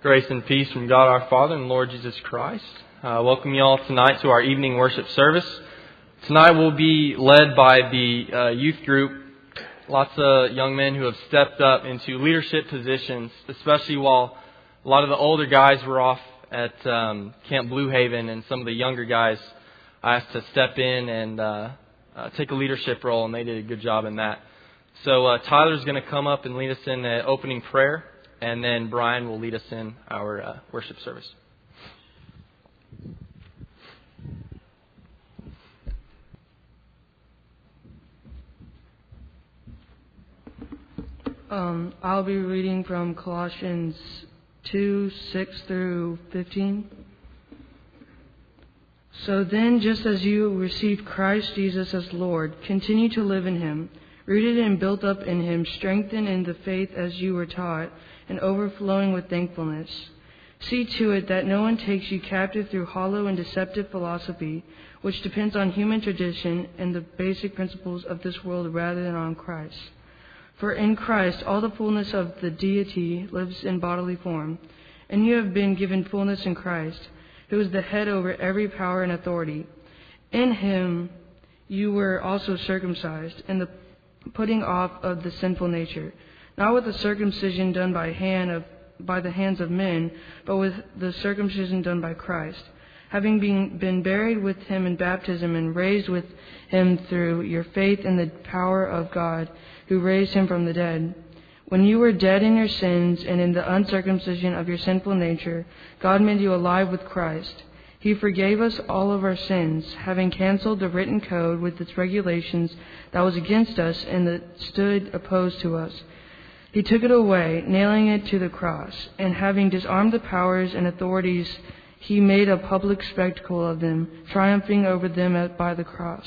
Grace and peace from God our Father and Lord Jesus Christ. Welcome you all tonight to our evening worship service. Tonight we'll be led by the youth group. Lots of young men who have stepped up into leadership positions, especially while a lot of the older guys were off at Camp Blue Haven, and some of the younger guys I asked to step in and take a leadership role, and they did a good job in that. So Tyler's going to come up and lead us in the opening prayer. And then Brian will lead us in our worship service. I'll be reading from Colossians 2, 6 through 15. So then, just as you received Christ Jesus as Lord, continue to live in Him, rooted and built up in Him, strengthened in the faith as you were taught, and overflowing with thankfulness. See to it that no one takes you captive through hollow and deceptive philosophy, which depends on human tradition and the basic principles of this world rather than on Christ. For in Christ all the fullness of the deity lives in bodily form, and you have been given fullness in Christ, who is the head over every power and authority. In Him you were also circumcised, in the putting off of the sinful nature, not with the circumcision done by the hands of men, but with the circumcision done by Christ, having been buried with Him in baptism and raised with Him through your faith in the power of God, who raised Him from the dead. When you were dead in your sins and in the uncircumcision of your sinful nature, God made you alive with Christ. He forgave us all of our sins, having canceled the written code with its regulations that was against us and that stood opposed to us. He took it away, nailing it to the cross, and having disarmed the powers and authorities, He made a public spectacle of them, triumphing over them by the cross.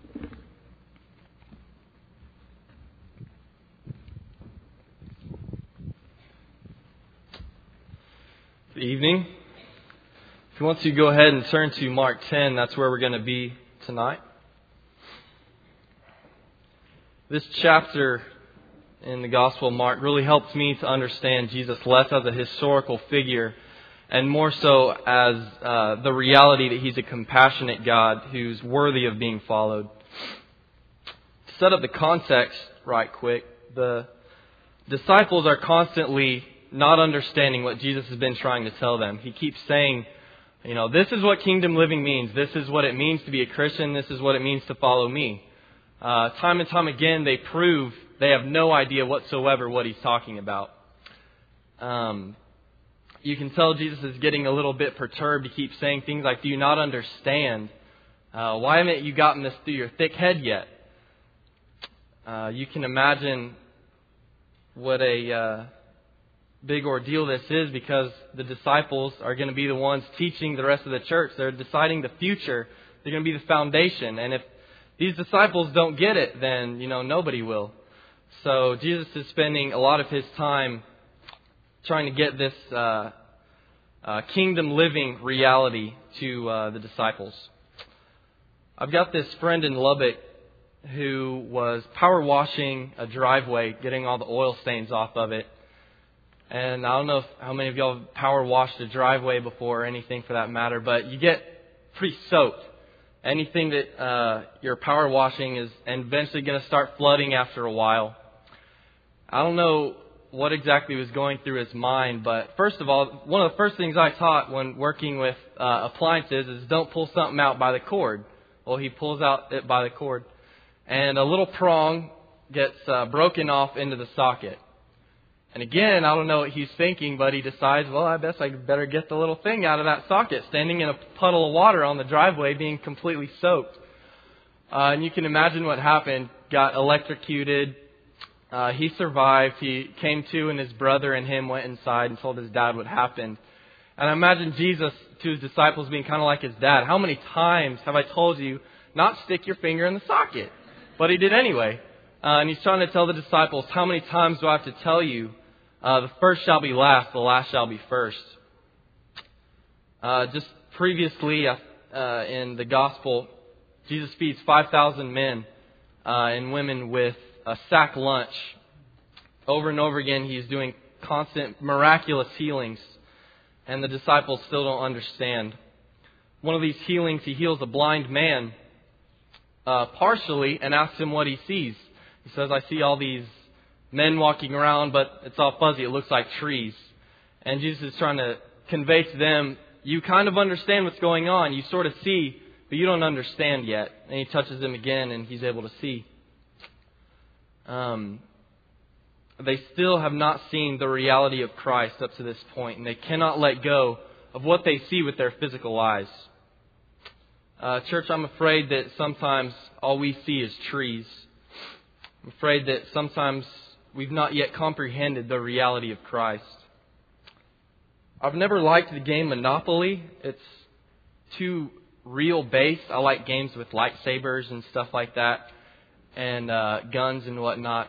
Good evening. If you want to go ahead and turn to Mark 10, that's where we're going to be tonight. This chapter in the Gospel of Mark really helps me to understand Jesus less as a historical figure and more so as the reality that He's a compassionate God who's worthy of being followed. To set up the context right quick, the disciples are constantly not understanding what Jesus has been trying to tell them. He keeps saying, this is what kingdom living means. This is what it means to be a Christian. This is what it means to follow me. Time and time again, they prove they have no idea whatsoever what He's talking about. You can tell Jesus is getting a little bit perturbed. He keeps saying things like, do you not understand? Why haven't you gotten this through your thick head yet? You can imagine what a big ordeal this is, because the disciples are going to be the ones teaching the rest of the church. They're deciding the future. They're going to be the foundation. And if these disciples don't get it, then, nobody will. So Jesus is spending a lot of His time trying to get this kingdom living reality to the disciples. I've got this friend in Lubbock who was power washing a driveway, getting all the oil stains off of it. And I don't know how many of y'all have power washed a driveway before or anything for that matter, but you get pretty soaked. Anything that you're power washing is eventually going to start flooding after a while. I don't know what exactly was going through his mind, but first of all, one of the first things I taught when working with appliances is don't pull something out by the cord. Well, he pulls out it by the cord, and a little prong gets broken off into the socket. And again, I don't know what he's thinking, but he decides, well, I guess I better get the little thing out of that socket, standing in a puddle of water on the driveway, being completely soaked. And you can imagine what happened. Got electrocuted. He survived. He came to, and his brother and him went inside and told his dad what happened. And I imagine Jesus to His disciples being kind of like His dad. How many times have I told you not stick your finger in the socket? But He did anyway. And He's trying to tell the disciples, how many times do I have to tell you? The first shall be last, the last shall be first. Just previously in the Gospel, Jesus feeds 5,000 men and women with a sack lunch. Over and over again, He's doing constant miraculous healings. and the disciples still don't understand. One of these healings, he heals a blind man partially and asks him what he sees. He says, I see all these men walking around, but it's all fuzzy. It looks like trees. And Jesus is trying to convey to them, you kind of understand what's going on. You sort of see, but you don't understand yet. And he touches him again, and he's able to see. They still have not seen the reality of Christ up to this point, and they cannot let go of what they see with their physical eyes. Church, I'm afraid that sometimes all we see is trees. I'm afraid that sometimes we've not yet comprehended the reality of Christ. I've never liked the game Monopoly. It's too real-based. I like games with lightsabers and stuff like that, and guns and whatnot.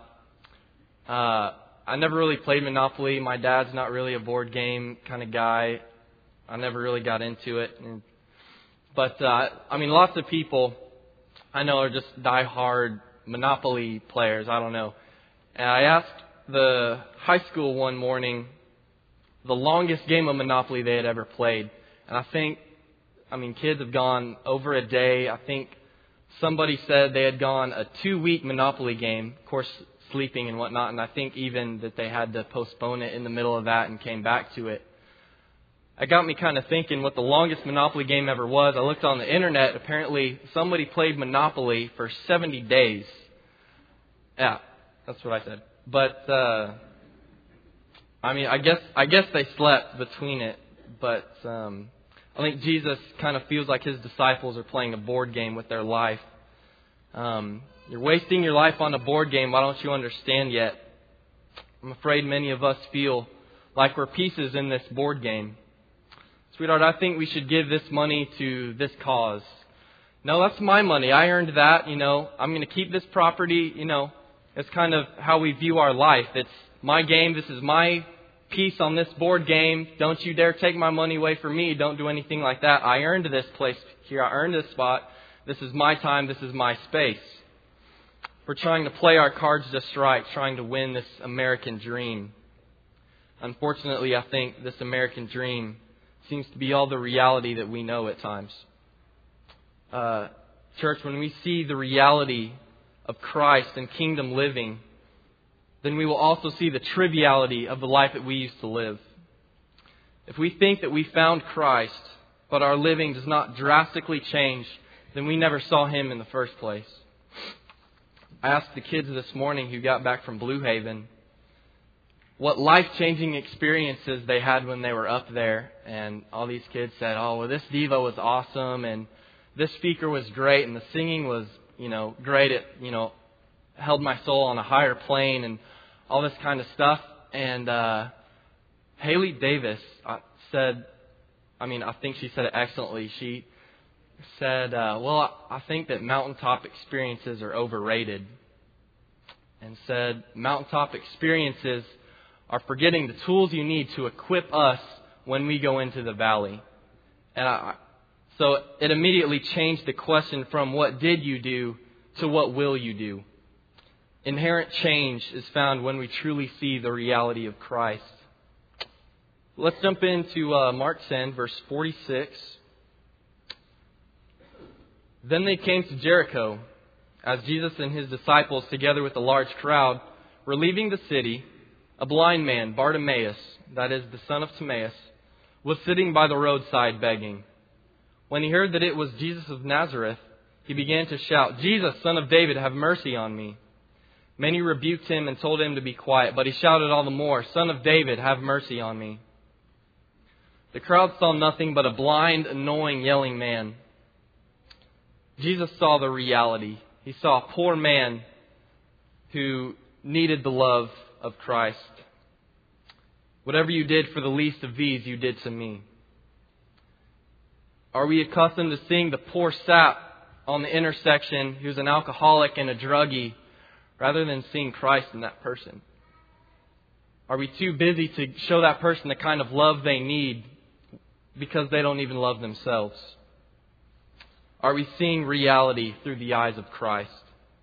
I never really played Monopoly. My dad's not really a board game kind of guy. I never really got into it. But lots of people I know are just die-hard Monopoly players. I don't know. And I asked the high school one morning the longest game of Monopoly they had ever played. And I think, kids have gone over a day. I think somebody said they had gone a 2-week Monopoly game, of course, sleeping and whatnot. And I think even that they had to postpone it in the middle of that and came back to it. It got me kind of thinking what the longest Monopoly game ever was. I looked on the internet. Apparently, somebody played Monopoly for 70 days. Yeah, that's what I said. But I guess they slept between it. But I think Jesus kind of feels like his disciples are playing a board game with their life. You're wasting your life on a board game. Why don't you understand yet? I'm afraid many of us feel like we're pieces in this board game. Sweetheart, I think we should give this money to this cause. No, that's my money. I earned that. I'm going to keep this property. It's kind of how we view our life. It's my game. This is my piece on this board game. Don't you dare take my money away from me. Don't do anything like that. I earned this place here. I earned this spot. This is my time. This is my space. We're trying to play our cards just right, trying to win this American dream. Unfortunately, I think this American dream seems to be all the reality that we know at times. Church, when we see the reality of Christ and kingdom living, then we will also see the triviality of the life that we used to live. If we think that we found Christ, but our living does not drastically change, then we never saw Him in the first place. I asked the kids this morning who got back from Blue Haven what life-changing experiences they had when they were up there. And all these kids said, this Devo was awesome, and this speaker was great, and the singing was, great. It, held my soul on a higher plane, and all this kind of stuff. And Haley Davis said, I think she said it excellently. She said, I think that mountaintop experiences are overrated. And said, mountaintop experiences are forgetting the tools you need to equip us when we go into the valley. And so it immediately changed the question from what did you do to what will you do. Inherent change is found when we truly see the reality of Christ. Let's jump into Mark 10, verse 46. Then they came to Jericho. As Jesus and his disciples, together with a large crowd, were leaving the city, a blind man, Bartimaeus, that is the son of Timaeus, was sitting by the roadside begging. When he heard that it was Jesus of Nazareth, he began to shout, "Jesus, Son of David, have mercy on me." Many rebuked him and told him to be quiet, but he shouted all the more, "Son of David, have mercy on me." The crowd saw nothing but a blind, annoying, yelling man. Jesus saw the reality. He saw a poor man who needed the love of Christ. Whatever you did for the least of these, you did to me. Are we accustomed to seeing the poor sap on the intersection who's an alcoholic and a druggie, rather than seeing Christ in that person? Are we too busy to show that person the kind of love they need because they don't even love themselves? Are we seeing reality through the eyes of Christ?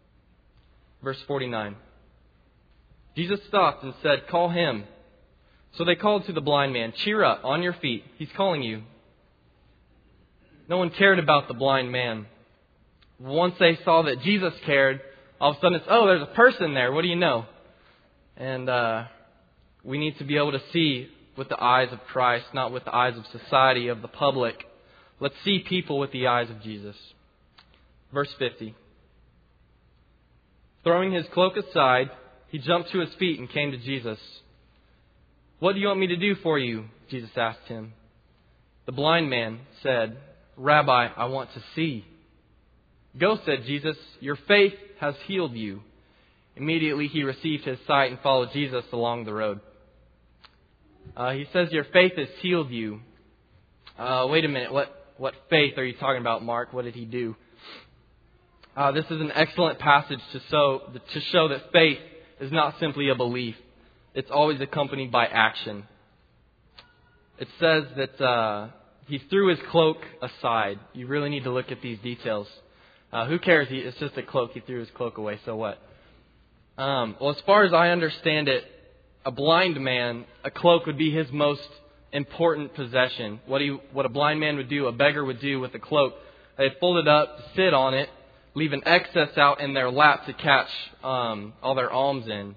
Verse 49. Jesus stopped and said, "Call him." So they called to the blind man, "Cheer up, on your feet. He's calling you." No one cared about the blind man. Once they saw that Jesus cared, all of a sudden it's, "Oh, there's a person there. What do you know?" And we need to be able to see with the eyes of Christ, not with the eyes of society, of the public. Let's see people with the eyes of Jesus. Verse 50. Throwing his cloak aside, he jumped to his feet and came to Jesus. "What do you want me to do for you?" Jesus asked him. The blind man said, "Rabbi, I want to see." "Go," said Jesus, "your faith has healed you." Immediately he received his sight and followed Jesus along the road. He says, "Your faith has healed you." Wait a minute, what faith are you talking about, Mark? What did he do? This is an excellent passage to show that faith is not simply a belief. It's always accompanied by action. It says that he threw his cloak aside. You really need to look at these details. Who cares? It's just a cloak. He threw his cloak away. So what? Well, as far as I understand it, a blind man, a cloak would be his most important possession. What a blind man would do, a beggar would do with a cloak. They'd fold it up, sit on it, leave an excess out in their lap to catch all their alms in.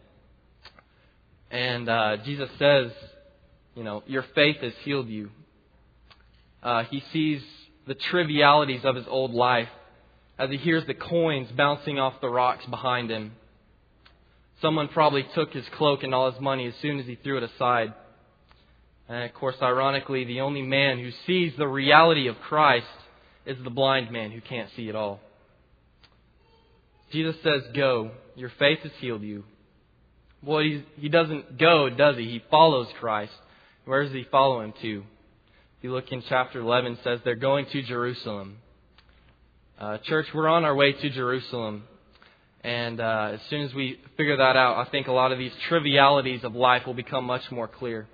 And Jesus says, your faith has healed you. He sees the trivialities of his old life as he hears the coins bouncing off the rocks behind him. Someone probably took his cloak and all his money as soon as he threw it aside. And of course, ironically, the only man who sees the reality of Christ is the blind man who can't see at all. Jesus says, "Go, your faith has healed you." Well, he doesn't go, does he? He follows Christ. Where does he follow him to? If you look in chapter 11, it says they're going to Jerusalem. Church, we're on our way to Jerusalem. And as soon as we figure that out, I think a lot of these trivialities of life will become much more clear.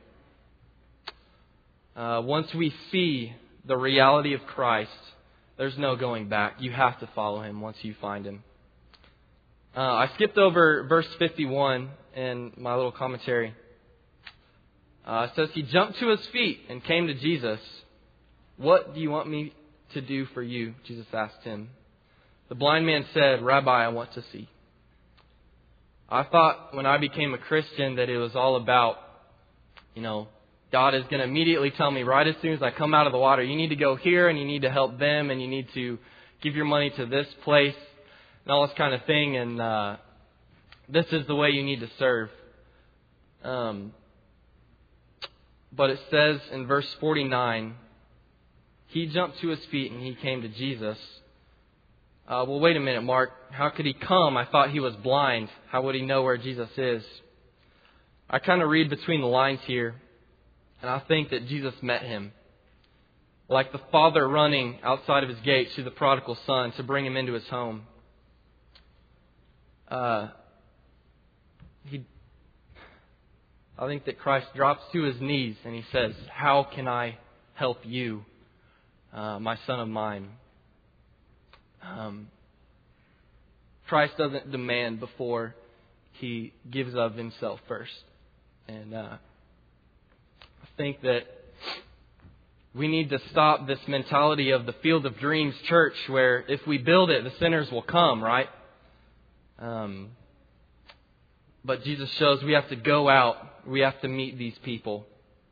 Once we see the reality of Christ, there's no going back. You have to follow him once you find him. I skipped over verse 51 in my little commentary. It says, he jumped to his feet and came to Jesus. "What do you want me to do for you?" Jesus asked him. The blind man said, "Rabbi, I want to see." I thought when I became a Christian that it was all about, God is going to immediately tell me right as soon as I come out of the water, you need to go here and you need to help them and you need to give your money to this place and all this kind of thing. And this is the way you need to serve. But it says in verse 49, he jumped to his feet and he came to Jesus. Well, wait a minute, Mark. How could he come? I thought he was blind. How would he know where Jesus is? I kind of read between the lines here, and I think that Jesus met him. Like the father running outside of his gate to the prodigal son to bring him into his home. I think that Christ drops to his knees and he says, "How can I help you, my son of mine?" Christ doesn't demand before he gives of himself first. And I think that we need to stop this mentality of the Field of Dreams church where if we build it, the sinners will come, right? But Jesus shows we have to go out. We have to meet these people.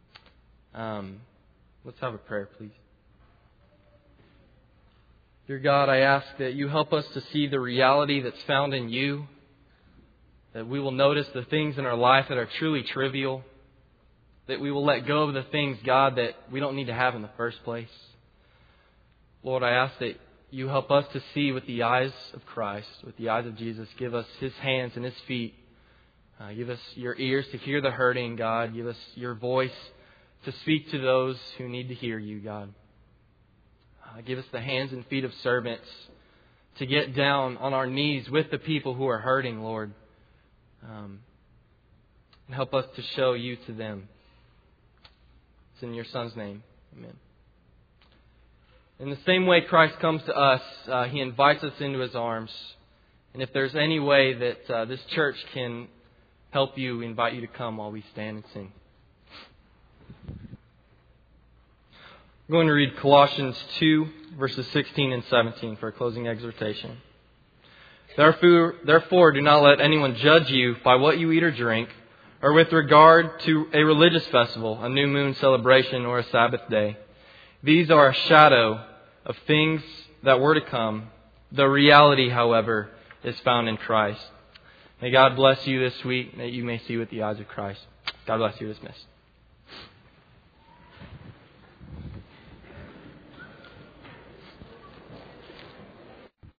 Let's have a prayer, please. Dear God, I ask that you help us to see the reality that's found in you, that we will notice the things in our life that are truly trivial, that we will let go of the things, God, that we don't need to have in the first place. Lord, I ask that you help us to see with the eyes of Christ, with the eyes of Jesus. Give us his hands and his feet. Give us your ears to hear the hurting, God. Give us your voice to speak to those who need to hear you, God. Give us the hands and feet of servants to get down on our knees with the people who are hurting, Lord. And help us to show you to them. It's in your Son's name. Amen. In the same way Christ comes to us, he invites us into his arms. And if there's any way that this church can help you, we invite you to come while we stand and sing. I'm going to read Colossians 2, verses 16 and 17 for a closing exhortation. Therefore, do not let anyone judge you by what you eat or drink, or with regard to a religious festival, a new moon celebration, or a Sabbath day. These are a shadow of things that were to come. The reality, however, is found in Christ. May God bless you this week, that you may see with the eyes of Christ. God bless you. Dismissed.